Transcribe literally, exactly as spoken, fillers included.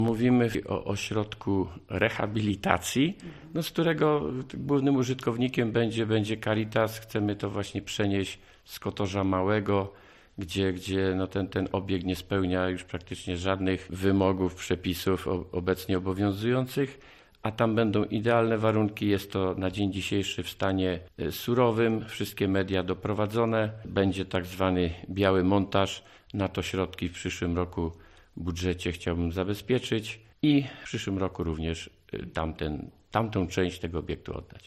Mówimy o ośrodku rehabilitacji, no, z którego głównym użytkownikiem będzie, będzie Caritas. Chcemy to właśnie przenieść z Kotorza Małego, gdzie, gdzie no ten, ten obiekt nie spełnia już praktycznie żadnych wymogów, przepisów obecnie obowiązujących, a tam będą idealne warunki. Jest to na dzień dzisiejszy w stanie surowym, wszystkie media doprowadzone. Będzie tak zwany biały montaż. Na to środki w przyszłym roku w budżecie chciałbym zabezpieczyć i w przyszłym roku również tamten, tamtą część tego obiektu oddać.